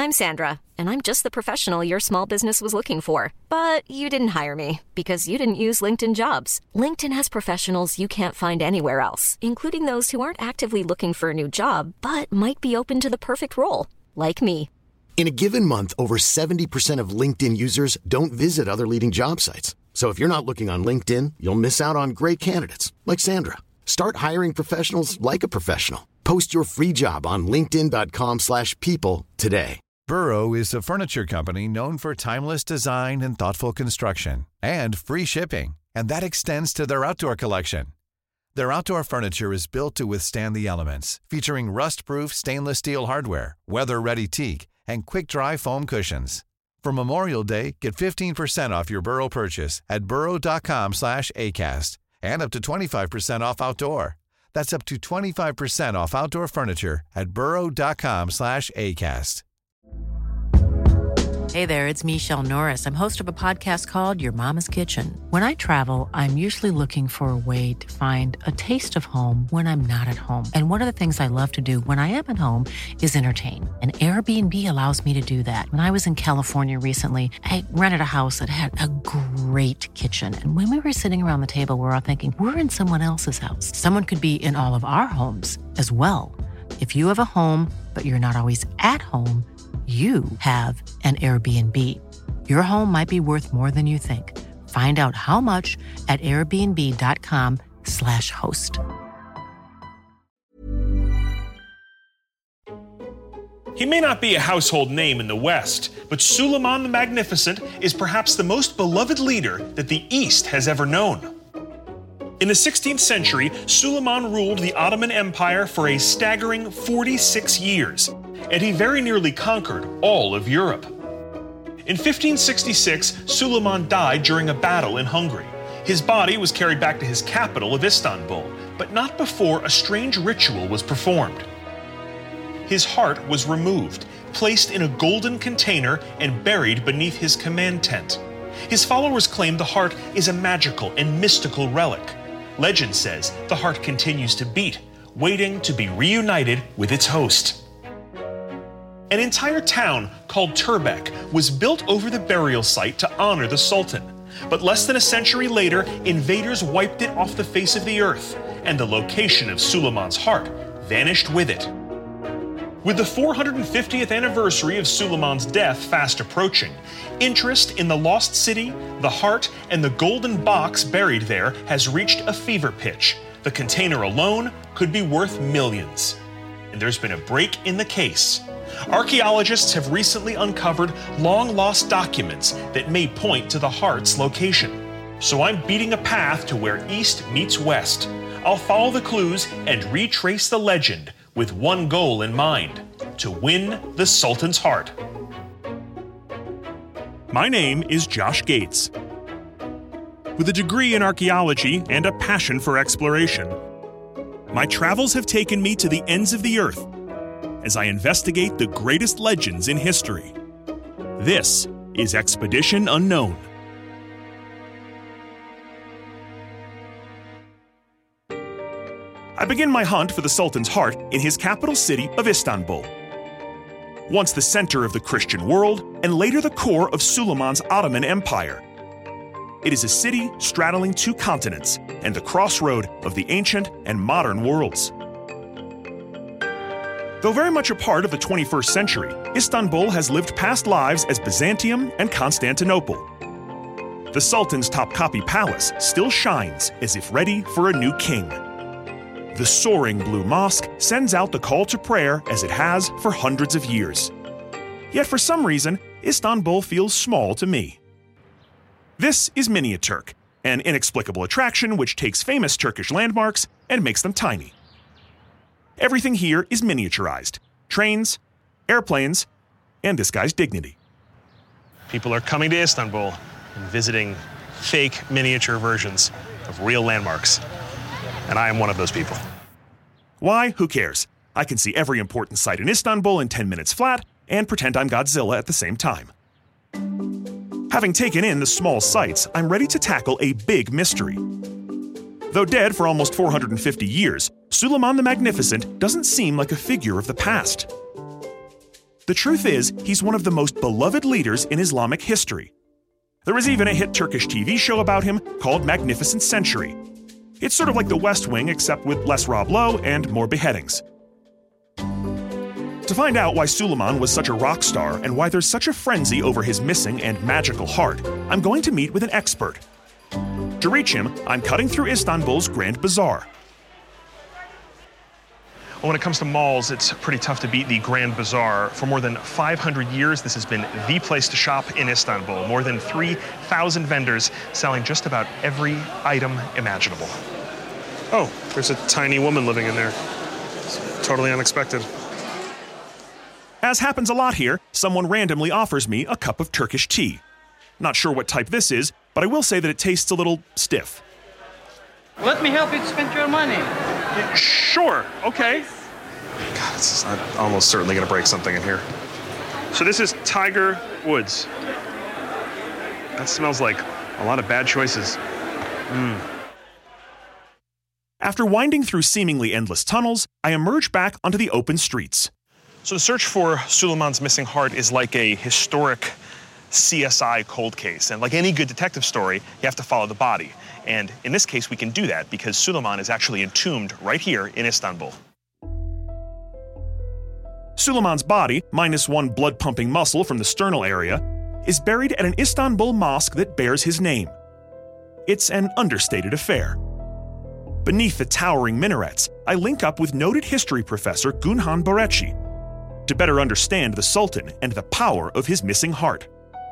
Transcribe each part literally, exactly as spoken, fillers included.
I'm Sandra, and I'm just the professional your small business was looking for. But you didn't hire me because you didn't use LinkedIn Jobs. LinkedIn has professionals you can't find anywhere else, including those who aren't actively looking for a new job, but might be open to the perfect role, like me. In a given month, over seventy percent of LinkedIn users don't visit other leading job sites. So if you're not looking on LinkedIn, you'll miss out on great candidates like Sandra. Start hiring professionals like a professional. Post your free job on linkedin dot com slash people today. Burrow is a furniture company known for timeless design and thoughtful construction and free shipping, and that extends to their outdoor collection. Their outdoor furniture is built to withstand the elements, featuring rust-proof stainless steel hardware, weather-ready teak, and quick-dry foam cushions. For Memorial Day, get fifteen percent off your Burrow purchase at burrow dot com slash acast and up to twenty-five percent off outdoor. That's up to twenty-five percent off outdoor furniture at burrow dot com slash acast. Hey there, it's Michelle Norris. I'm host of a podcast called Your Mama's Kitchen. When I travel, I'm usually looking for a way to find a taste of home when I'm not at home. And one of the things I love to do when I am at home is entertain. And Airbnb allows me to do that. When I was in California recently, I rented a house that had a great kitchen. And when we were sitting around the table, we were all thinking, we're in someone else's house. Someone could be in all of our homes as well. If you have a home, but you're not always at home, you have an Airbnb. Your home might be worth more than you think. Find out how much at airbnb dot com slash host. He may not be a household name in the West, but Suleiman the Magnificent is perhaps the most beloved leader that the East has ever known. In the sixteenth century, Suleiman ruled the Ottoman Empire for a staggering forty-six years, and he very nearly conquered all of Europe. In fifteen sixty-six, Suleiman died during a battle in Hungary. His body was carried back to his capital of Istanbul, but not before a strange ritual was performed. His heart was removed, placed in a golden container, and buried beneath his command tent. His followers claim the heart is a magical and mystical relic. Legend says the heart continues to beat, waiting to be reunited with its host. An entire town called Turbek was built over the burial site to honor the Sultan. But less than a century later, invaders wiped it off the face of the earth, and the location of Suleiman's heart vanished with it. With the four hundred fiftieth anniversary of Suleiman's death fast approaching, interest in the lost city, the heart, and the golden box buried there has reached a fever pitch. The container alone could be worth millions. And there's been a break in the case. Archaeologists have recently uncovered long-lost documents that may point to the heart's location. So I'm beating a path to where East meets West. I'll follow the clues and retrace the legend with one goal in mind: to win the Sultan's heart. My name is Josh Gates. With a degree in archaeology and a passion for exploration, my travels have taken me to the ends of the earth as I investigate the greatest legends in history. This is Expedition Unknown. I begin my hunt for the Sultan's heart in his capital city of Istanbul. Once the center of the Christian world, and later the core of Suleiman's Ottoman Empire. It is a city straddling two continents and the crossroad of the ancient and modern worlds. Though very much a part of the twenty-first century, Istanbul has lived past lives as Byzantium and Constantinople. The Sultan's Topkapi Palace still shines as if ready for a new king. The soaring blue mosque sends out the call to prayer as it has for hundreds of years. Yet for some reason, Istanbul feels small to me. This is Miniaturk, an inexplicable attraction which takes famous Turkish landmarks and makes them tiny. Everything here is miniaturized: trains, airplanes, and this guy's dignity. People are coming to Istanbul and visiting fake miniature versions of real landmarks. And I am one of those people. Why? Who cares? I can see every important site in Istanbul in ten minutes flat and pretend I'm Godzilla at the same time. Having taken in the small sights, I'm ready to tackle a big mystery. Though dead for almost four hundred fifty years, Suleiman the Magnificent doesn't seem like a figure of the past. The truth is, he's one of the most beloved leaders in Islamic history. There was even a hit Turkish T V show about him called Magnificent Century. It's sort of like The West Wing, except with less Rob Lowe and more beheadings. To find out why Suleiman was such a rock star and why there's such a frenzy over his missing and magical heart, I'm going to meet with an expert. To reach him, I'm cutting through Istanbul's Grand Bazaar. Well, when it comes to malls, it's pretty tough to beat the Grand Bazaar. For more than five hundred years, this has been the place to shop in Istanbul. More than three thousand vendors selling just about every item imaginable. Oh, there's a tiny woman living in there. It's totally unexpected. As happens a lot here, someone randomly offers me a cup of Turkish tea. Not sure what type this is, but I will say that it tastes a little stiff. Let me help you to spend your money. Yeah, sure, okay. God, this is, I'm almost certainly gonna break something in here. So this is Tiger Woods. That smells like a lot of bad choices. Mm. After winding through seemingly endless tunnels, I emerge back onto the open streets. So the search for Suleiman's missing heart is like a historic C S I cold case. And like any good detective story, you have to follow the body. And in this case, we can do that because Suleiman is actually entombed right here in Istanbul. Suleiman's body, minus one blood-pumping muscle from the sternal area, is buried at an Istanbul mosque that bears his name. It's an understated affair. Beneath the towering minarets, I link up with noted history professor Gunhan Bareci to better understand the Sultan and the power of his missing heart.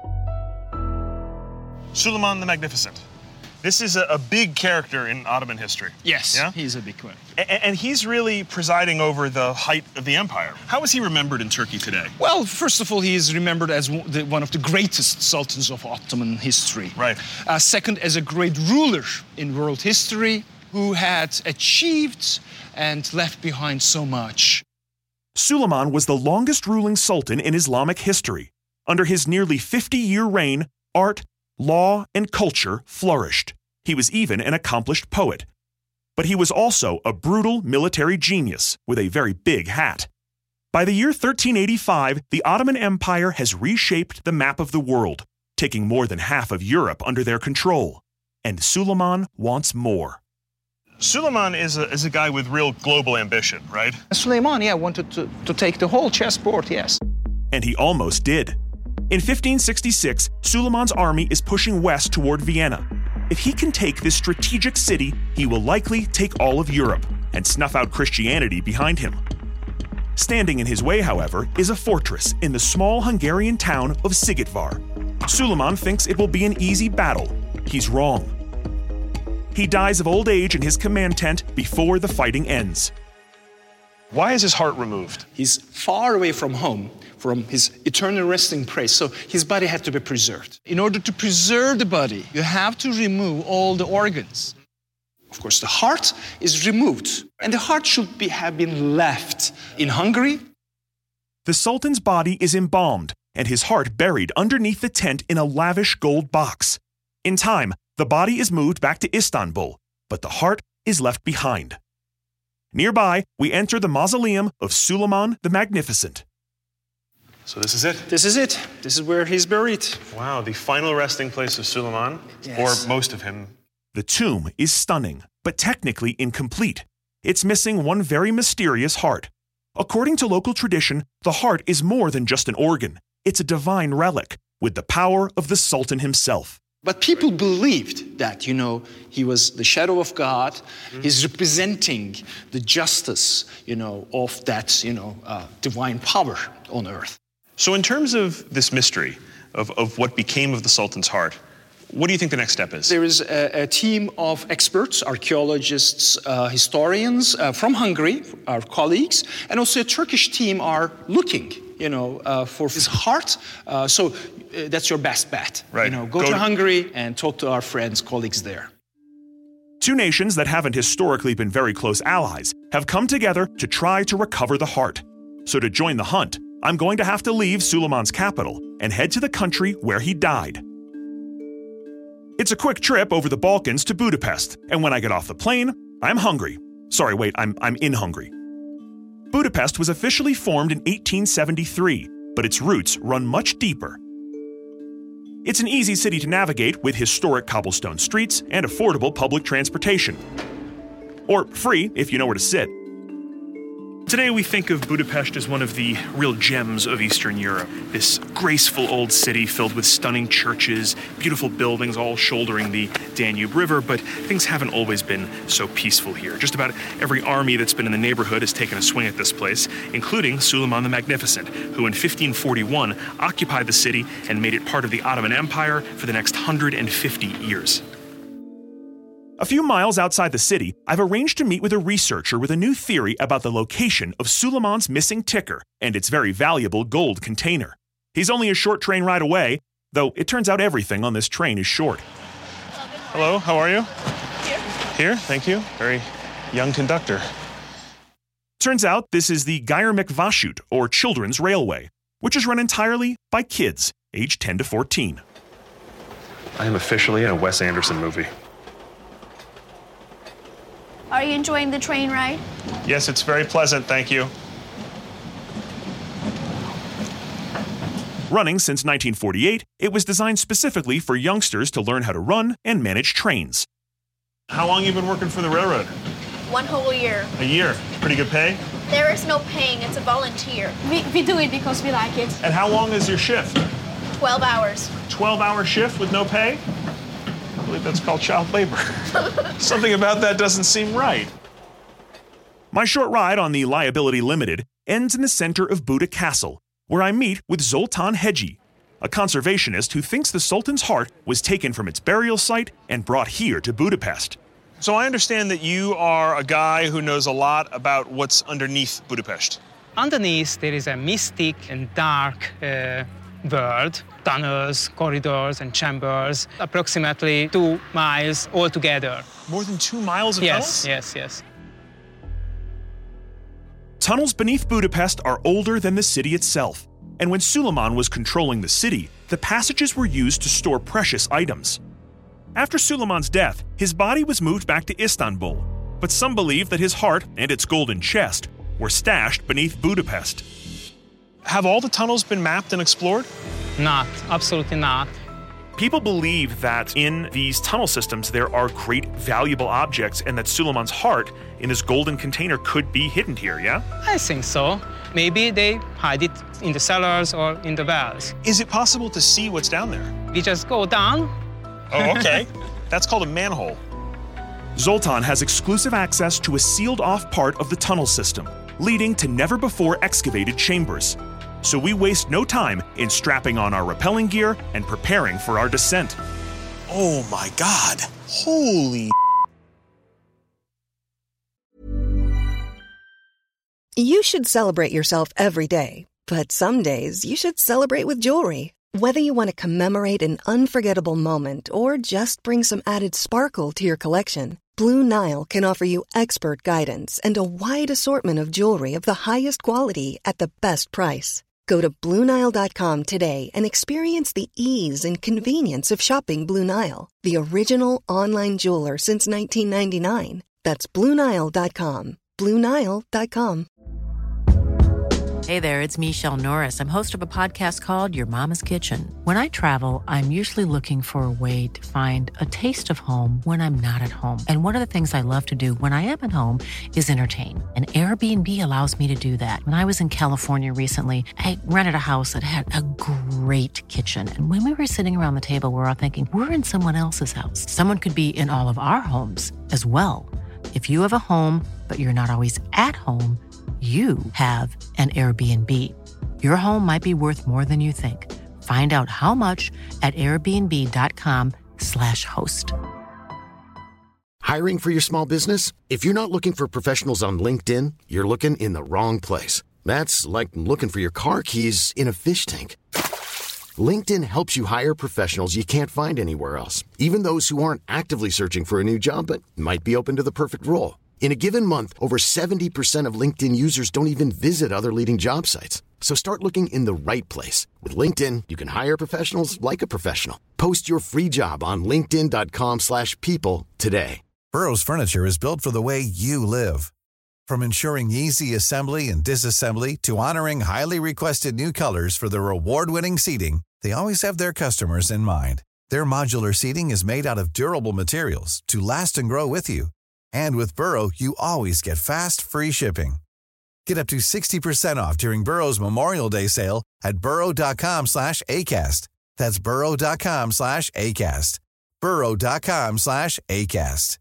Suleiman the Magnificent. This is a, a big character in Ottoman history. Yes, yeah? he's a big one. A- and he's really presiding over the height of the empire. How is he remembered in Turkey today? Well, first of all, he is remembered as the, one of the greatest sultans of Ottoman history. Right. Uh, second, as a great ruler in world history who had achieved and left behind so much. Suleiman was the longest ruling sultan in Islamic history. Under his nearly fifty-year reign, art, law, and culture flourished. He was even an accomplished poet. But he was also a brutal military genius with a very big hat. By the year thirteen eighty-five, the Ottoman Empire has reshaped the map of the world, taking more than half of Europe under their control. And Suleiman wants more. Suleiman is a, is a guy with real global ambition, right? Suleiman, yeah, wanted to, to take the whole chessboard, yes. And he almost did. In fifteen sixty-six, Suleiman's army is pushing west toward Vienna. If he can take this strategic city, he will likely take all of Europe and snuff out Christianity behind him. Standing in his way, however, is a fortress in the small Hungarian town of Szigetvar. Suleiman thinks it will be an easy battle. He's wrong. He dies of old age in his command tent before the fighting ends. Why is his heart removed? He's far away from home, from his eternal resting place, so his body had to be preserved. In order to preserve the body, you have to remove all the organs. Of course, the heart is removed, and the heart should be, have been left in Hungary. The Sultan's body is embalmed, and his heart buried underneath the tent in a lavish gold box. In time, the body is moved back to Istanbul, but the heart is left behind. Nearby, we enter the mausoleum of Suleiman the Magnificent. So this is it? This is it. This is where he's buried. Wow, the final resting place of Suleiman, Yes. or most of him. The tomb is stunning, but technically incomplete. It's missing one very mysterious heart. According to local tradition, the heart is more than just an organ. It's a divine relic with the power of the Sultan himself. But people believed that, you know, he was the shadow of God. Mm-hmm. He's representing the justice, you know, of that, you know, uh, divine power on earth. So in terms of this mystery of, of what became of the Sultan's heart, what do you think the next step is? There is a, a team of experts, archaeologists, uh, historians uh, from Hungary, our colleagues, and also a Turkish team are looking, you know, uh, for his heart. Uh, so uh, that's your best bet. Right. You know, go, Go to, to Hungary and talk to our friends, colleagues there. Two nations that haven't historically been very close allies have come together to try to recover the heart. So to join the hunt, I'm going to have to leave Suleiman's capital and head to the country where he died. It's a quick trip over the Balkans to Budapest, and when I get off the plane, I'm hungry. Sorry, wait, I'm, I'm in Hungary. Budapest was officially formed in eighteen seventy-three, but its roots run much deeper. It's an easy city to navigate with historic cobblestone streets and affordable public transportation. Or free if you know where to sit. Today we think of Budapest as one of the real gems of Eastern Europe. This graceful old city filled with stunning churches, beautiful buildings all shouldering the Danube River, but things haven't always been so peaceful here. Just about every army that's been in the neighborhood has taken a swing at this place, including Suleiman the Magnificent, who in fifteen forty-one occupied the city and made it part of the Ottoman Empire for the next one hundred fifty years. A few miles outside the city, I've arranged to meet with a researcher with a new theory about the location of Suleiman's missing ticker and its very valuable gold container. He's only a short train ride away, though it turns out everything on this train is short. Hello, how are you? Here. Here, thank you. Very young conductor. Turns out this is the Gyermek-Vasút, or Children's Railway, which is run entirely by kids, aged ten to fourteen. I am officially in a Wes Anderson movie. Are you enjoying the train ride? Yes, it's very pleasant, thank you. Running since nineteen forty-eight, it was designed specifically for youngsters to learn how to run and manage trains. How long have you been working for the railroad? One whole year. A year. Pretty good pay? There is no paying, it's a volunteer. We, we do it because we like it. And how long is your shift? twelve hours. twelve-hour shift with no pay? I believe that's called child labor. Something about that doesn't seem right. My short ride on the Liability Limited ends in the center of Buda Castle, where I meet with Zoltan Hegyi, a conservationist who thinks the Sultan's heart was taken from its burial site and brought here to Budapest. So I understand that you are a guy who knows a lot about what's underneath Budapest. Underneath, there is a mystic and dark uh, world, tunnels, corridors, and chambers, approximately two miles altogether. More than two miles of yes, tunnels? Yes, yes, yes. Tunnels beneath Budapest are older than the city itself, and when Suleiman was controlling the city, the passages were used to store precious items. After Suleiman's death, his body was moved back to Istanbul, but some believe that his heart and its golden chest were stashed beneath Budapest. Have all the tunnels been mapped and explored? Not, absolutely not. People believe that in these tunnel systems there are great valuable objects and that Suleiman's heart in this golden container could be hidden here, yeah? I think so. Maybe they hide it in the cellars or in the wells. Is it possible to see what's down there? We just go down. Oh, okay. That's called a manhole. Zoltan has exclusive access to a sealed-off part of the tunnel system, leading to never-before-excavated chambers. So we waste no time in strapping on our rappelling gear and preparing for our descent. Oh my God. Holy. You should celebrate yourself every day, but some days you should celebrate with jewelry. Whether you want to commemorate an unforgettable moment or just bring some added sparkle to your collection, Blue Nile can offer you expert guidance and a wide assortment of jewelry of the highest quality at the best price. Go to Blue Nile dot com today and experience the ease and convenience of shopping Blue Nile, the original online jeweler since nineteen ninety-nine. That's Blue Nile dot com. Blue Nile dot com. Hey there, it's Michelle Norris. I'm host of a podcast called Your Mama's Kitchen. When I travel, I'm usually looking for a way to find a taste of home when I'm not at home. And one of the things I love to do when I am at home is entertain. And Airbnb allows me to do that. When I was in California recently, I rented a house that had a great kitchen. And when we were sitting around the table, we were all thinking, we're in someone else's house. Someone could be in all of our homes as well. If you have a home, but you're not always at home, you have an Airbnb. Your home might be worth more than you think. Find out how much at airbnb.com slash host. Hiring for your small business? If you're not looking for professionals on LinkedIn, you're looking in the wrong place. That's like looking for your car keys in a fish tank. LinkedIn helps you hire professionals you can't find anywhere else, even those who aren't actively searching for a new job but might be open to the perfect role. In a given month, over seventy percent of LinkedIn users don't even visit other leading job sites. So start looking in the right place. With LinkedIn, you can hire professionals like a professional. Post your free job on linkedin.com slash people today. Burrow's furniture is built for the way you live. From ensuring easy assembly and disassembly to honoring highly requested new colors for their award-winning seating, they always have their customers in mind. Their modular seating is made out of durable materials to last and grow with you. And with Burrow, you always get fast, free shipping. Get up to sixty percent off during Burrow's Memorial Day sale at burrow.com slash ACAST. That's burrow.com slash ACAST. burrow.com slash ACAST.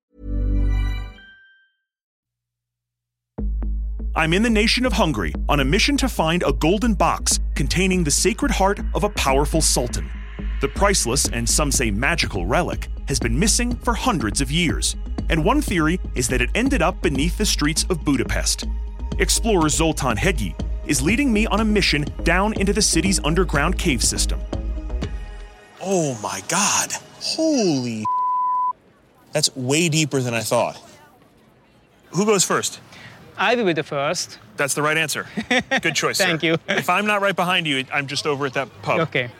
I'm in the nation of Hungary on a mission to find a golden box containing the sacred heart of a powerful sultan. The priceless and some say magical relic has been missing for hundreds of years, and one theory is that it ended up beneath the streets of Budapest. Explorer Zoltán Hegyi is leading me on a mission down into the city's underground cave system. Oh my God. Holy That's way deeper than I thought. Who goes first? I will be the first. That's the right answer. Good choice, Thank sir. you. If I'm not right behind you, I'm just over at that pub. Okay.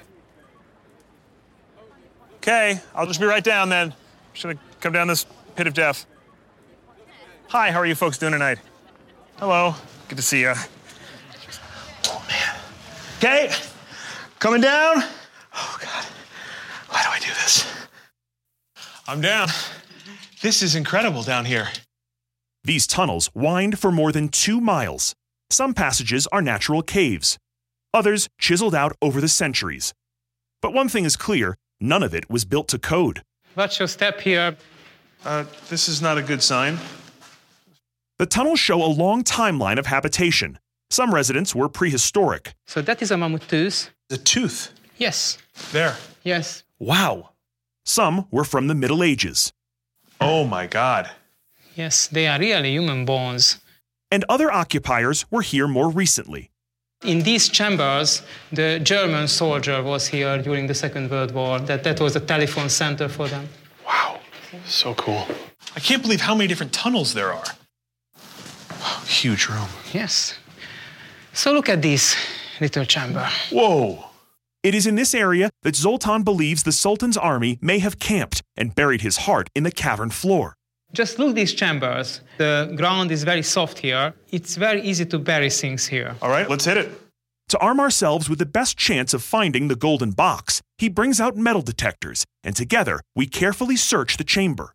Okay, I'll just be right down then. Just gonna come down this pit of death. Hi, how are you folks doing tonight? Hello, good to see you. Oh, man. Okay, coming down. Oh, God, why do I do this? I'm down. This is incredible down here. These tunnels wind for more than two miles. Some passages are natural caves, others chiseled out over the centuries. But one thing is clear, none of it was built to code. What's your step here? Uh, this is not a good sign. The tunnels show a long timeline of habitation. Some residents were prehistoric. So that is a mammoth tooth? The tooth? Yes. There. Yes. Wow. Some were from the Middle Ages. Oh my God. Yes, they are really human bones. And other occupiers were here more recently. In these chambers, the German soldier was here during the Second World War. That, that was the telephone center for them. Wow, so cool. I can't believe how many different tunnels there are. Wow, huge room. Yes. So look at this little chamber. Whoa. It is in this area that Zoltán believes the Sultan's army may have camped and buried his heart in the cavern floor. Just look at these chambers. The ground is very soft here. It's very easy to bury things here. All right, let's hit it. To arm ourselves with the best chance of finding the golden box, he brings out metal detectors, and together we carefully search the chamber.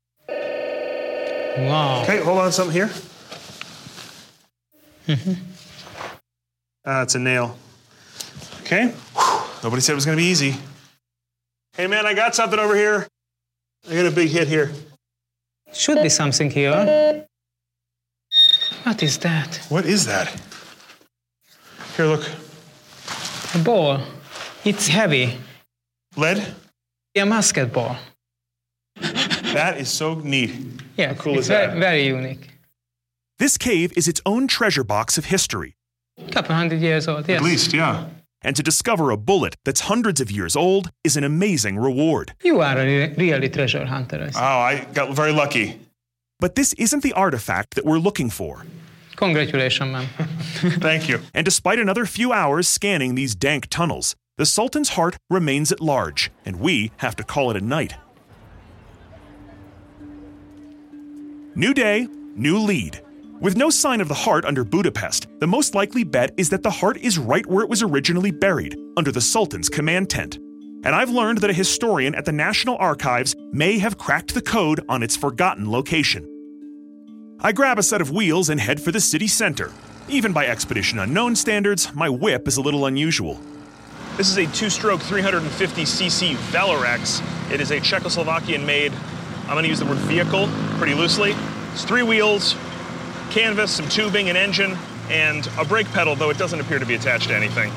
Wow. Okay, hold on, something here. Mm-hmm. Ah, it's a nail. Okay. Whew. Nobody said it was going to be easy. Hey, man, I got something over here. I got a big hit here. Should be something here. What is that? What is that? Here, look. A ball. It's heavy. Lead? A musket ball. That is so neat. Yeah, How cool it's is that? Very, very unique. This cave is its own treasure box of history. A couple hundred years old, yes. At least, yeah. And to discover a bullet that's hundreds of years old is an amazing reward. You are a re- really treasure hunter. I see. Oh, I got very lucky. But this isn't the artifact that we're looking for. Congratulations, man. Thank you. And despite another few hours scanning these dank tunnels, the Sultan's heart remains at large, and we have to call it a night. New day, new lead. With no sign of the heart under Budapest, the most likely bet is that the heart is right where it was originally buried, under the Sultan's command tent. And I've learned that a historian at the National Archives may have cracked the code on its forgotten location. I grab a set of wheels and head for the city center. Even by Expedition Unknown standards, my whip is a little unusual. This is a two-stroke three hundred fifty c c Valorex. It is a Czechoslovakian-made, I'm going to use the word vehicle pretty loosely. It's three wheels, canvas, some tubing, an engine, and a brake pedal, though it doesn't appear to be attached to anything.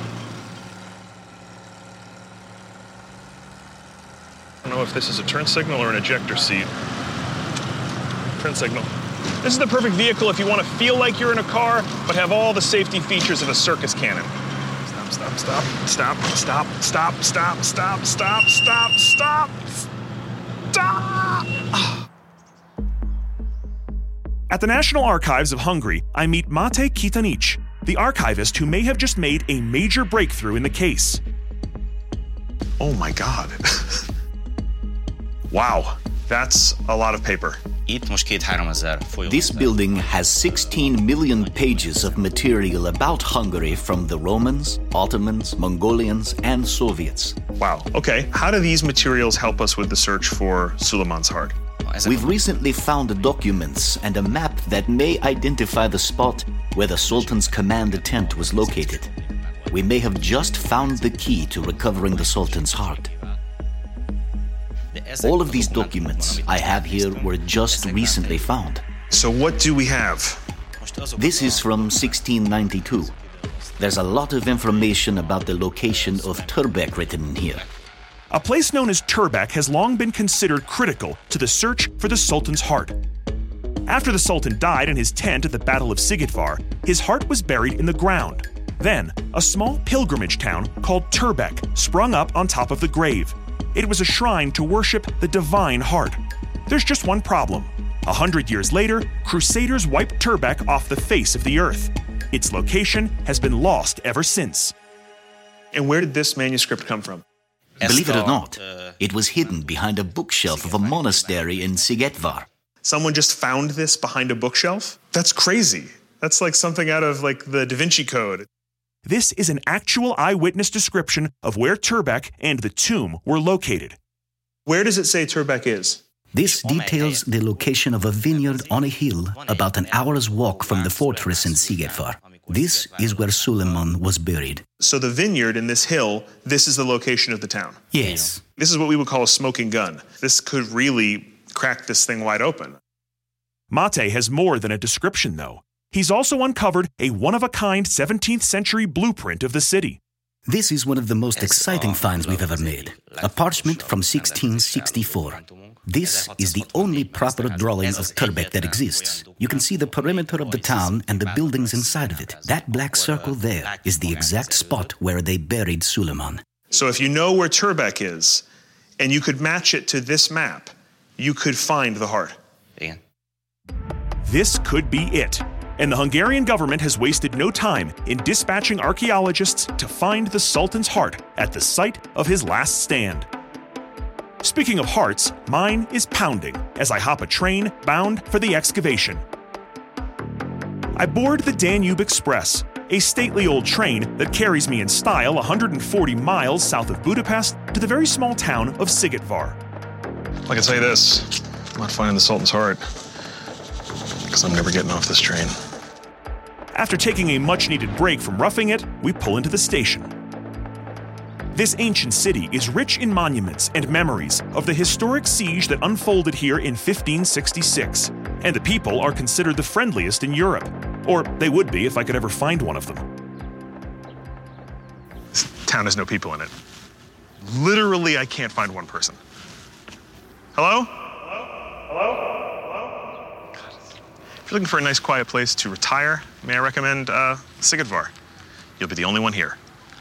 I don't know if this is a turn signal or an ejector seat. Turn signal. This is the perfect vehicle if you want to feel like you're in a car, but have all the safety features of a circus cannon. Stop, stop, stop, stop, stop, stop, stop, stop, stop, stop, stop, stop! At the National Archives of Hungary, I meet Máté Kitanics, the archivist who may have just made a major breakthrough in the case. Oh my God. Wow, that's a lot of paper. This building has sixteen million pages of material about Hungary from the Romans, Ottomans, Mongolians, and Soviets. Wow. Okay. How do these materials help us with the search for Suleiman's heart? We've recently found documents and a map that may identify the spot where the Sultan's command tent was located. We may have just found the key to recovering the Sultan's heart. All of these documents I have here were just recently found. So what do we have? This is from sixteen ninety-two. There's a lot of information about the location of Turbek written in here. A place known as Turbek has long been considered critical to the search for the Sultan's heart. After the Sultan died in his tent at the Battle of Sigitvar, his heart was buried in the ground. Then, a small pilgrimage town called Turbek sprung up on top of the grave. It was a shrine to worship the divine heart. There's just one problem. A hundred years later, Crusaders wiped Turbek off the face of the earth. Its location has been lost ever since. And where did this manuscript come from? Believe it or not, it was hidden behind a bookshelf of a monastery in Sigitvar. Someone just found this behind a bookshelf? That's crazy. That's like something out of like the Da Vinci Code. This is an actual eyewitness description of where Turbek and the tomb were located. Where does it say Turbek is? This details the location of a vineyard on a hill about an hour's walk from the fortress in Sigitvar. This is where Suleiman was buried. So the vineyard in this hill, this is the location of the town? Yes. This is what we would call a smoking gun. This could really crack this thing wide open. Mate has more than a description, though. He's also uncovered a one-of-a-kind seventeenth century blueprint of the city. This is one of the most exciting finds we've ever made. A parchment from sixteen sixty-four. This is the only proper drawing of Turbek that exists. You can see the perimeter of the town and the buildings inside of it. That black circle there is the exact spot where they buried Suleiman. So if you know where Turbek is, and you could match it to this map, you could find the heart. This could be it. And the Hungarian government has wasted no time in dispatching archaeologists to find the Sultan's heart at the site of his last stand. Speaking of hearts, mine is pounding as I hop a train bound for the excavation. I board the Danube Express, a stately old train that carries me in style one hundred forty miles south of Budapest to the very small town of Sigitvar. I can say this, I'm not finding the Sultan's heart, because I'm never getting off this train. After taking a much-needed break from roughing it, we pull into the station. This ancient city is rich in monuments and memories of the historic siege that unfolded here in fifteen sixty-six, and the people are considered the friendliest in Europe, or they would be if I could ever find one of them. This town has no people in it. Literally, I can't find one person. Hello? Hello? Hello? If you're looking for a nice quiet place to retire, may I recommend uh, Sigitvar? You'll be the only one here.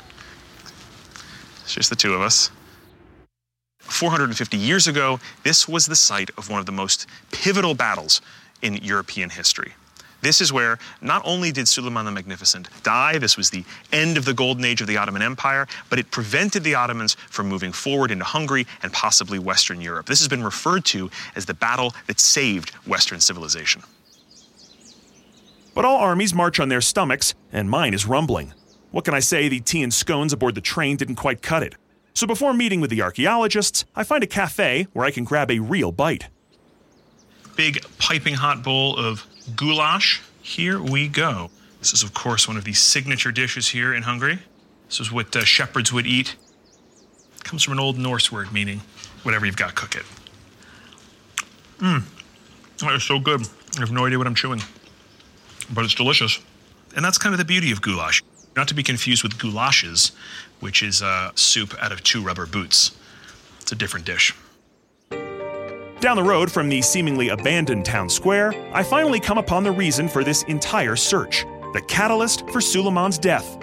It's just the two of us. four hundred fifty years ago, this was the site of one of the most pivotal battles in European history. This is where not only did Suleiman the Magnificent die, this was the end of the golden age of the Ottoman Empire, but it prevented the Ottomans from moving forward into Hungary and possibly Western Europe. This has been referred to as the battle that saved Western civilization. But all armies march on their stomachs, and mine is rumbling. What can I say, the tea and scones aboard the train didn't quite cut it. So before meeting with the archaeologists, I find a cafe where I can grab a real bite. Big piping hot bowl of goulash. Here we go. This is, of course, one of the signature dishes here in Hungary. This is what uh, shepherds would eat. It comes from an Old Norse word meaning whatever you've got, cook it. Mmm. That is so good. I have no idea what I'm chewing. But it's delicious. And that's kind of the beauty of goulash. Not to be confused with goulashes, which is a soup out of two rubber boots. It's a different dish. Down the road from the seemingly abandoned town square, I finally come upon the reason for this entire search, the catalyst for Suleiman's death.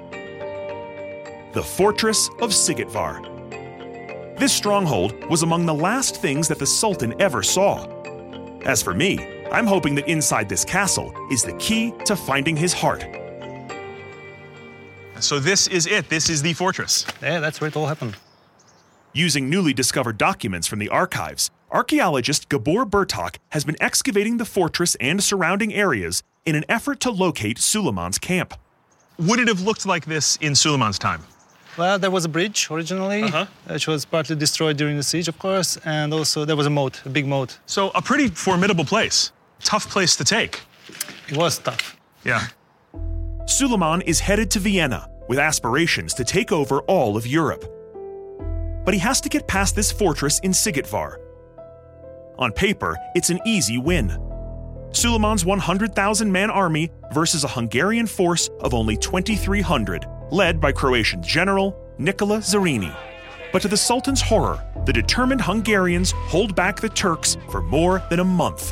The Fortress of Sigitvar. This stronghold was among the last things that the Sultan ever saw. As for me, I'm hoping that inside this castle is the key to finding his heart. So this is it. This is the fortress. Yeah, that's where it all happened. Using newly discovered documents from the archives, archaeologist Gabor Bertok has been excavating the fortress and surrounding areas in an effort to locate Suleiman's camp. Would it have looked like this in Suleiman's time? Well, there was a bridge originally, uh-huh. which was partly destroyed during the siege, of course, and also there was a moat, a big moat. So a pretty formidable place. Tough place to take. It was tough. Yeah. Suleiman is headed to Vienna with aspirations to take over all of Europe. But he has to get past this fortress in Sigetvar. On paper, it's an easy win. Suleiman's one hundred thousand man army versus a Hungarian force of only twenty-three hundred, led by Croatian general Nikola Zrinyi. But to the Sultan's horror, the determined Hungarians hold back the Turks for more than a month.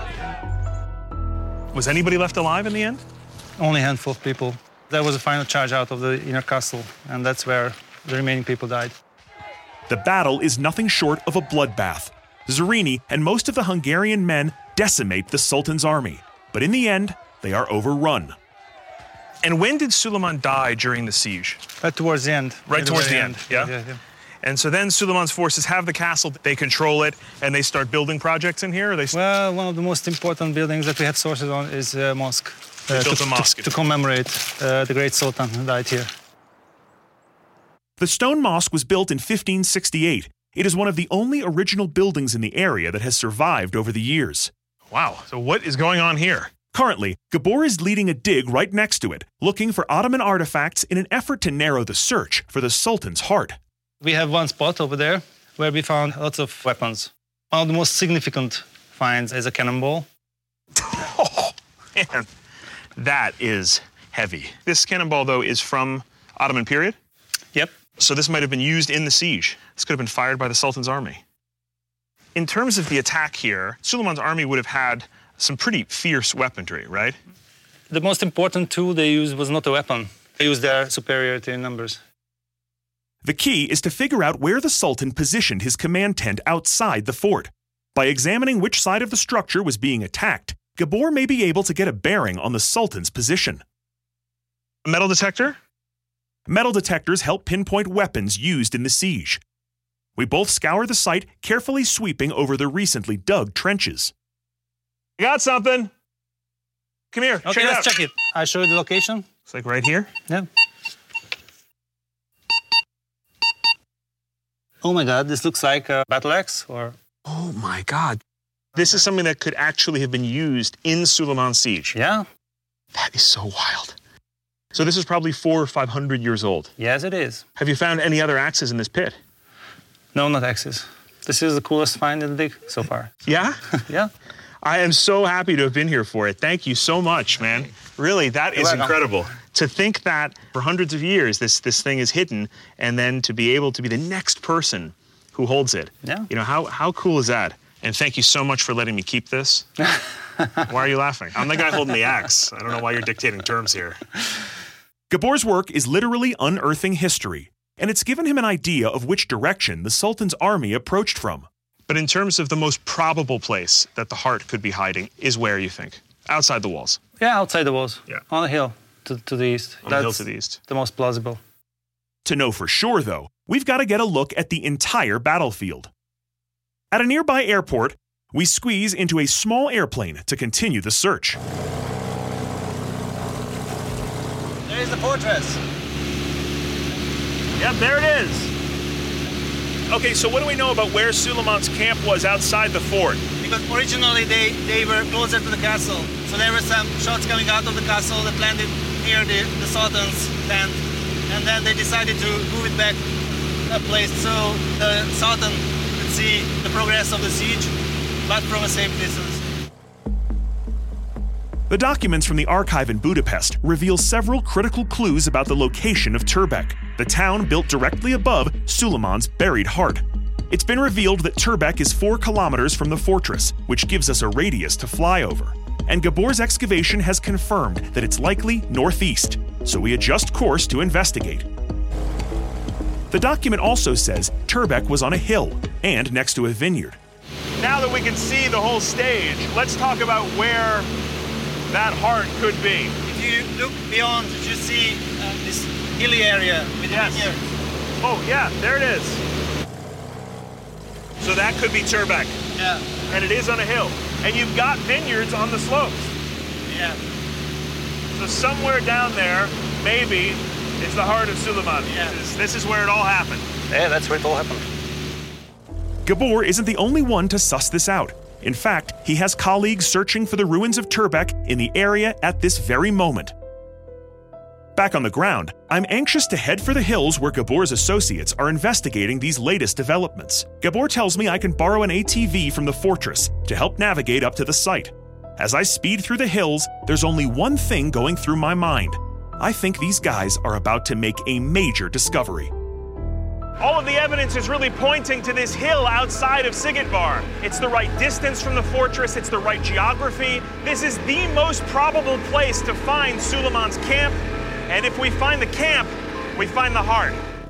Was anybody left alive in the end? Only a handful of people. There was a final charge out of the inner castle, and that's where the remaining people died. The battle is nothing short of a bloodbath. Zrinyi and most of the Hungarian men decimate the Sultan's army, but in the end, they are overrun. And when did Suleiman die during the siege? Right towards the end. Right At towards the the end, end, yeah? yeah, yeah. And so then Suleiman's forces have the castle, they control it, and they start building projects in here? Or they well, one of the most important buildings that we have sources on is a mosque. They uh, built to, a mosque. To, to commemorate uh, the great Sultan who died here. The stone mosque was built in fifteen sixty-eight. It is one of the only original buildings in the area that has survived over the years. Wow, so what is going on here? Currently, Gabor is leading a dig right next to it, looking for Ottoman artifacts in an effort to narrow the search for the Sultan's heart. We have one spot over there where we found lots of weapons. One of the most significant finds is a cannonball. Oh, man, that is heavy. This cannonball, though, is from Ottoman period? Yep. So this might have been used in the siege. This could have been fired by the Sultan's army. In terms of the attack here, Suleiman's army would have had some pretty fierce weaponry, right? The most important tool they used was not a weapon. They used their superiority in numbers. The key is to figure out where the Sultan positioned his command tent outside the fort. By examining which side of the structure was being attacked, Gabor may be able to get a bearing on the Sultan's position. A metal detector? Metal detectors help pinpoint weapons used in the siege. We both scour the site, carefully sweeping over the recently dug trenches. I got something. Come here, okay, check it let's out. check it. I show you the location. It's like right here? Yeah. Oh my God, this looks like a battle axe or... Oh my God. This is something that could actually have been used in Suleiman's siege. Yeah. That is so wild. So this is probably four or five hundred years old. Yes, it is. Have you found any other axes in this pit? No, not axes. This is the coolest find in the dig so far. Yeah? Yeah. I am so happy to have been here for it. Thank you so much, man. Really, that is incredible. To think that for hundreds of years this, this thing is hidden, and then to be able to be the next person who holds it. Yeah. You know, how, how cool is that? And thank you so much for letting me keep this. Why are you laughing? I'm the guy holding the axe. I don't know why you're dictating terms here. Gabor's work is literally unearthing history, and it's given him an idea of which direction the Sultan's army approached from. But in terms of the most probable place that the heart could be hiding is where, you think? Outside the walls? Yeah, outside the walls. Yeah. On a hill to, to the east. On That's the hill to the east. The most plausible. To know for sure, though, we've got to get a look at the entire battlefield. At a nearby airport, we squeeze into a small airplane to continue the search. There is the fortress. Yep, there it is. Okay, so what do we know about where Suleiman's camp was outside the fort? Because originally they, they were closer to the castle. So there were some shots coming out of the castle that landed near the, the Sultan's tent. And then they decided to move it back a place so the Sultan could see the progress of the siege, but from a safe distance. The documents from the archive in Budapest reveal several critical clues about the location of Turbek, the town built directly above Suleiman's buried heart. It's been revealed that Turbek is four kilometers from the fortress, which gives us a radius to fly over. And Gabor's excavation has confirmed that it's likely northeast, so we adjust course to investigate. The document also says Turbek was on a hill and next to a vineyard. Now that we can see the whole stage, let's talk about where that heart could be. If you look beyond, you see uh, this hilly area with the yes. vineyard. Oh, yeah, there it is. So that could be Turbek. Yeah. And it is on a hill. And you've got vineyards on the slopes. Yeah. So somewhere down there, maybe, is the heart of Suleiman. Yeah. This is, this is where it all happened. Yeah, that's where it all happened. Gabor isn't the only one to suss this out. In fact, he has colleagues searching for the ruins of Turbek in the area at this very moment. Back on the ground, I'm anxious to head for the hills where Gabor's associates are investigating these latest developments. Gabor tells me I can borrow an A T V from the fortress to help navigate up to the site. As I speed through the hills, there's only one thing going through my mind. I think these guys are about to make a major discovery. All of the evidence is really pointing to this hill outside of Sigitvar. It's the right distance from the fortress, it's the right geography. This is the most probable place to find Suleiman's camp. And if we find the camp, we find the heart.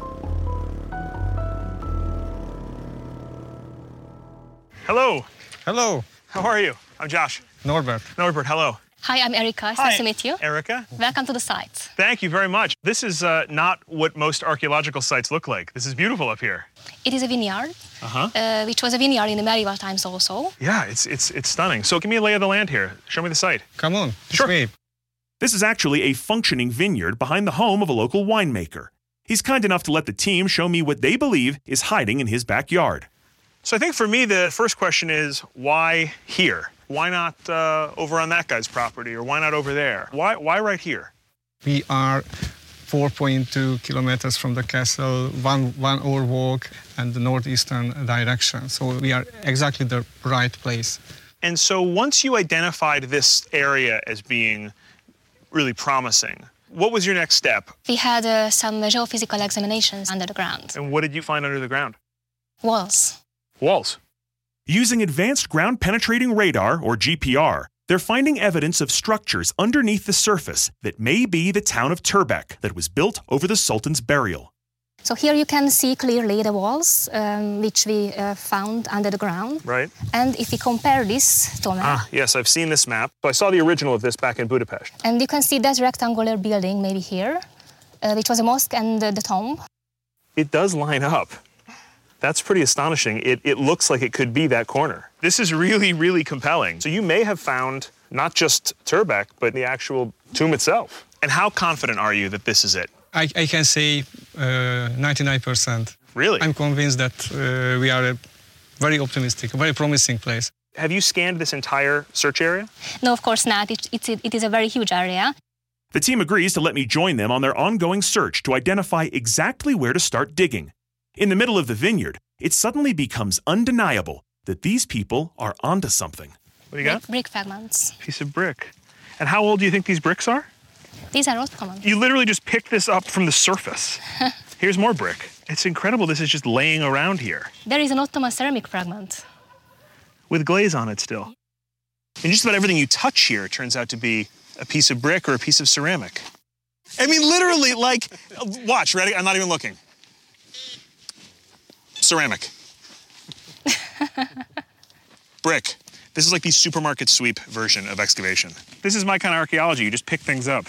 Hello. Hello. How are you? I'm Josh. Norbert. Norbert, hello. Hi, I'm Erika. It's Hi, nice to meet you. Erica. Welcome to the site. Thank you very much. This is uh, not what most archaeological sites look like. This is beautiful up here. It is a vineyard, Uh-huh. uh, which was a vineyard in the medieval times also. Yeah, it's, it's, it's stunning. So give me a lay of the land here. Show me the site. Come on. Sure. Me. This is actually a functioning vineyard behind the home of a local winemaker. He's kind enough to let the team show me what they believe is hiding in his backyard. So I think for me, the first question is, why here? Why not uh, over on that guy's property, or why not over there? Why, why right here? We are four point two kilometers from the castle, one, one hour walk, and the northeastern direction. So we are exactly the right place. And so once you identified this area as being really promising, what was your next step? We had uh, some geophysical examinations under the ground. And what did you find under the ground? Walls. Walls. Using advanced ground-penetrating radar, or G P R, they're finding evidence of structures underneath the surface that may be the town of Turbek that was built over the Sultan's burial. So here you can see clearly the walls, um, which we uh, found under the ground. Right. And if we compare this to a map, Ah, yes, I've seen this map. So I saw the original of this back in Budapest. and you can see that rectangular building maybe here, uh, which was a mosque and uh, the tomb. It does line up. That's pretty astonishing. It, it looks like it could be that corner. This is really, really compelling. So you may have found not just Turbek, but the actual tomb itself. And how confident are you that this is it? I, I can say uh, ninety-nine percent. Really? I'm convinced that uh, we are a very optimistic, very promising place. Have you scanned this entire search area? No, of course not. It, it's, it is a very huge area. The team agrees to let me join them on their ongoing search to identify exactly where to start digging. In the middle of the vineyard, it suddenly becomes undeniable that these people are onto something. What do you got? Brick, brick fragments. Piece of brick. And how old do you think these bricks are? These are not common. You literally just picked this up from the surface. Here's more brick. It's incredible this is just laying around here. There is an Ottoman ceramic fragment. With glaze on it still. And just about everything you touch here turns out to be a piece of brick or a piece of ceramic. I mean, literally, like, watch, ready? I'm not even looking. Ceramic. Brick. This is like the supermarket sweep version of excavation. This is my kind of archaeology. You just pick things up.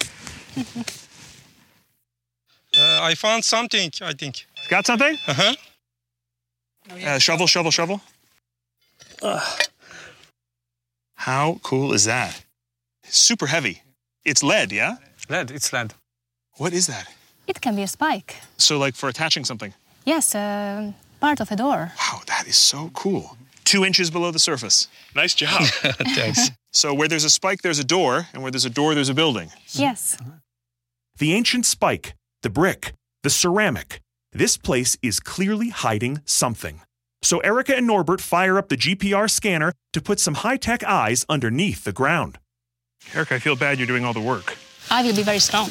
Uh, I found something, I think. Got something? Uh-huh. Uh, shovel, shovel, shovel. Ugh. How cool is that? Super heavy. It's lead, yeah? Lead, it's lead. What is that? It can be a spike. So like for attaching something? Yes, uh, part of a door. Wow, that is so cool. Two inches below the surface. Nice job. Thanks. So where there's a spike, there's a door, and where there's a door, there's a building. Yes. The ancient spike, the brick, the ceramic. This place is clearly hiding something. So Erica and Norbert fire up the G P R scanner to put some high-tech eyes underneath the ground. Erica, I feel bad you're doing all the work. I will be very strong.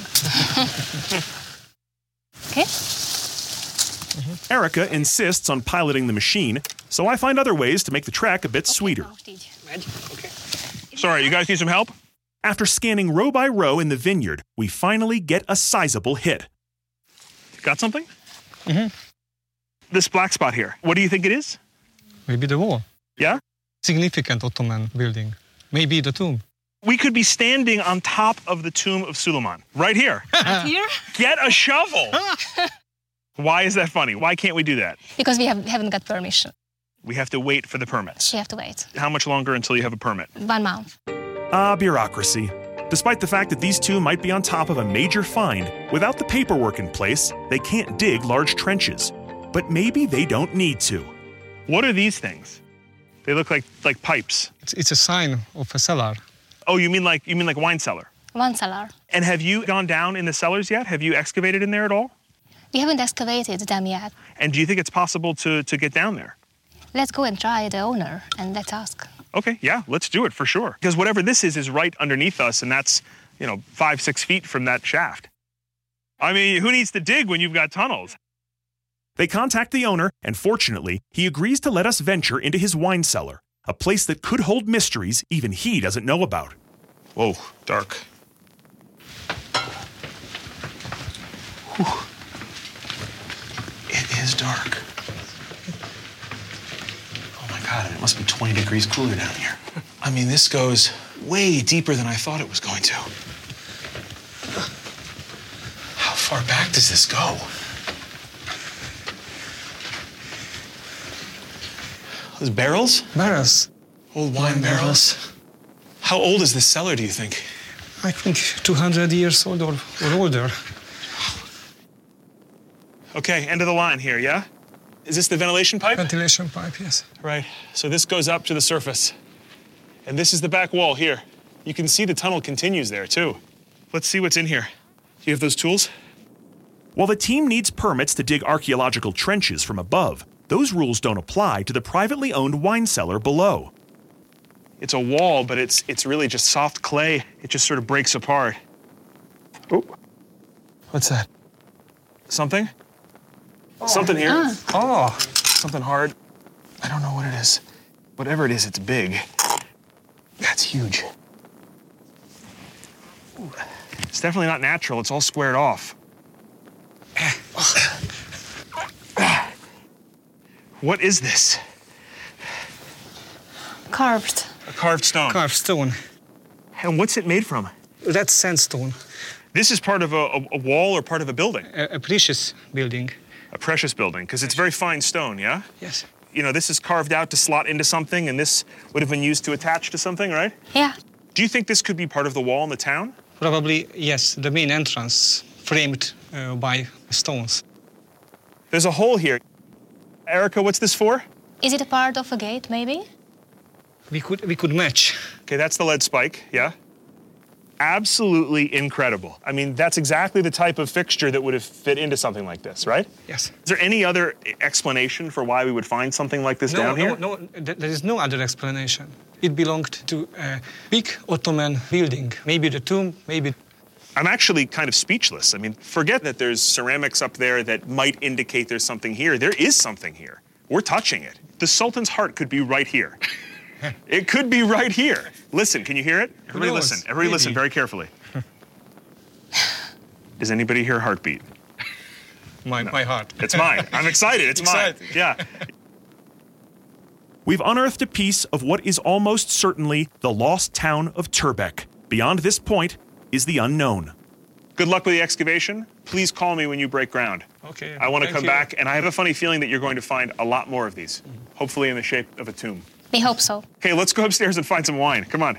Okay? Erica insists on piloting the machine, so I find other ways to make the trek a bit sweeter. Sorry, you guys need some help? After scanning row by row in the vineyard, we finally get a sizable hit. Got something? Mm-hmm. This black spot here, what do you think it is? Maybe the wall. Yeah? Significant Ottoman building. Maybe the tomb. We could be standing on top of the tomb of Suleiman, right here. Here? Get a shovel! Why is that funny? Why can't we do that? Because we have, haven't got permission. We have to wait for the permits. You have to wait. How much longer until you have a permit? One month. Ah, bureaucracy. Despite the fact that these two might be on top of a major find, without the paperwork in place, they can't dig large trenches. But maybe they don't need to. What are these things? They look like like pipes. It's, it's a sign of a cellar. Oh, you mean like you mean like wine cellar? One cellar. And have you gone down in the cellars yet? Have you excavated in there at all? We haven't excavated them yet. And do you think it's possible to, to get down there? Let's go and try the owner and let's ask. Okay, yeah, let's do it for sure. Because whatever this is is right underneath us, and that's, you know, five, six feet from that shaft. I mean, who needs to dig when you've got tunnels? They contact the owner, and fortunately, he agrees to let us venture into his wine cellar, a place that could hold mysteries even he doesn't know about. Whoa, dark. Whew. It is dark. Oh my God, and it must be twenty degrees cooler down here. I mean, this goes way deeper than I thought it was going to. How far back does this go? Those barrels? Barrels. Old wine barrels. How old is this cellar, do you think? I think two hundred years old or, or older. Okay, end of the line here, yeah? Is this the ventilation pipe? Ventilation pipe, yes. Right, so this goes up to the surface. And this is the back wall here. You can see the tunnel continues there, too. Let's see what's in here. Do you have those tools? While the team needs permits to dig archaeological trenches from above, those rules don't apply to the privately owned wine cellar below. It's a wall, but it's it's really just soft clay. It just sort of breaks apart. Oh, what's that? Something? Oh. Something here? Ah. Oh, something hard. I don't know what it is. Whatever it is, it's big. That's huge. Ooh. It's definitely not natural. It's all squared off. What is this? Carved. A carved stone. Carved stone. And what's it made from? That's sandstone. This is part of a, a, a wall or part of a building? A, a precious building. A precious building, because it's very fine stone, yeah? Yes. You know, this is carved out to slot into something, and this would have been used to attach to something, right? Yeah. Do you think this could be part of the wall in the town? Probably, yes. The main entrance, framed uh, by stones. There's a hole here. Erica, what's this for? Is it a part of a gate, maybe? We could we could match. Okay, that's the lead spike, yeah? Absolutely incredible. I mean, that's exactly the type of fixture that would have fit into something like this, right? Yes. Is there any other explanation for why we would find something like this no, down no, here? No, no, there is no other explanation. It belonged to a big Ottoman building. Maybe the tomb, maybe... I'm actually kind of speechless. I mean, forget that there's ceramics up there that might indicate there's something here. There is something here. We're touching it. The Sultan's heart could be right here. It could be right here. Listen, can you hear it? Everybody listen. Everybody Maybe. listen very carefully. Does anybody hear a heartbeat? My, no. my heart. It's mine. I'm excited. It's excited. mine. Yeah. We've unearthed a piece of what is almost certainly the lost town of Turbek. Beyond this point is the unknown. Good luck with the excavation. Please call me when you break ground. Okay. I want to come you. back, and I have a funny feeling that you're going to find a lot more of these, mm-hmm. hopefully in the shape of a tomb. We hope so. Okay, let's go upstairs and find some wine. Come on.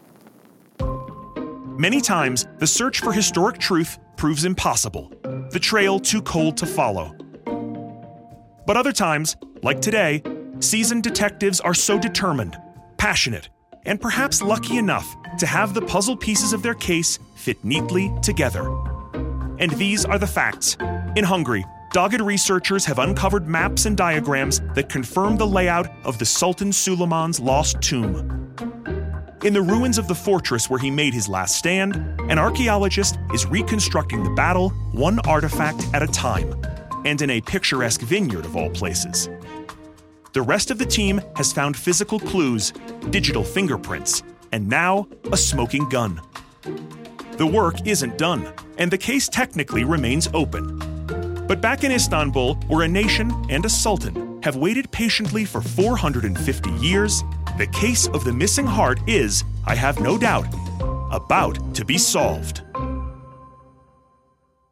Many times, the search for historic truth proves impossible, the trail too cold to follow. But other times, like today, seasoned detectives are so determined, passionate, and perhaps lucky enough to have the puzzle pieces of their case fit neatly together. And these are the facts. In Hungary, dogged researchers have uncovered maps and diagrams that confirm the layout of the Sultan Suleiman's lost tomb. In the ruins of the fortress where he made his last stand, an archaeologist is reconstructing the battle one artifact at a time, and in a picturesque vineyard of all places. The rest of the team has found physical clues, digital fingerprints, and now a smoking gun. The work isn't done, and the case technically remains open. But back in Istanbul, where a nation and a sultan have waited patiently for four hundred fifty years, the case of the missing heart is, I have no doubt, about to be solved.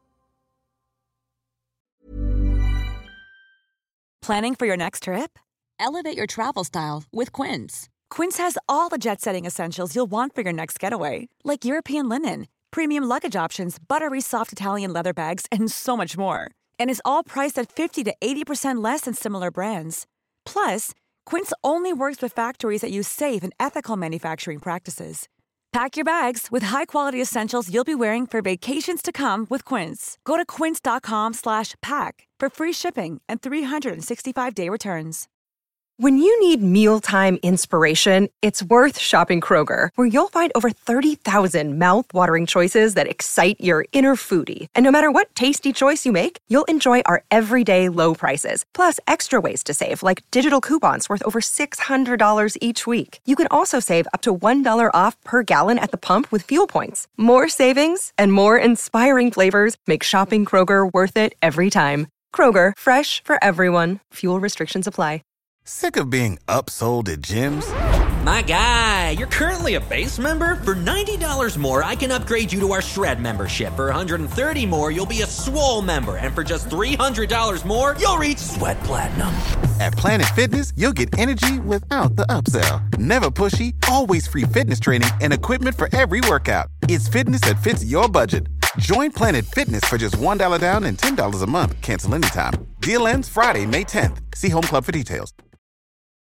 Planning for your next trip? Elevate your travel style with Quince. Quince has all the jet-setting essentials you'll want for your next getaway, like European linen, premium luggage options, buttery soft Italian leather bags, and so much more. And is all priced at fifty to eighty percent less than similar brands. Plus, Quince only works with factories that use safe and ethical manufacturing practices. Pack your bags with high-quality essentials you'll be wearing for vacations to come with Quince. Go to quince.com slash pack for free shipping and three sixty-five day returns. When you need mealtime inspiration, it's worth shopping Kroger, where you'll find over thirty thousand mouth-watering choices that excite your inner foodie. And no matter what tasty choice you make, you'll enjoy our everyday low prices, plus extra ways to save, like digital coupons worth over six hundred dollars each week. You can also save up to one dollar off per gallon at the pump with fuel points. More savings and more inspiring flavors make shopping Kroger worth it every time. Kroger, fresh for everyone. Fuel restrictions apply. Sick of being upsold at gyms? My guy, you're currently a base member? For ninety dollars more, I can upgrade you to our Shred membership. For one hundred thirty dollars more, you'll be a Swole member. And for just three hundred dollars more, you'll reach Sweat Platinum. At Planet Fitness, you'll get energy without the upsell. Never pushy, always free fitness training and equipment for every workout. It's fitness that fits your budget. Join Planet Fitness for just one dollar down and ten dollars a month. Cancel anytime. Deal ends Friday, May tenth. See Home Club for details.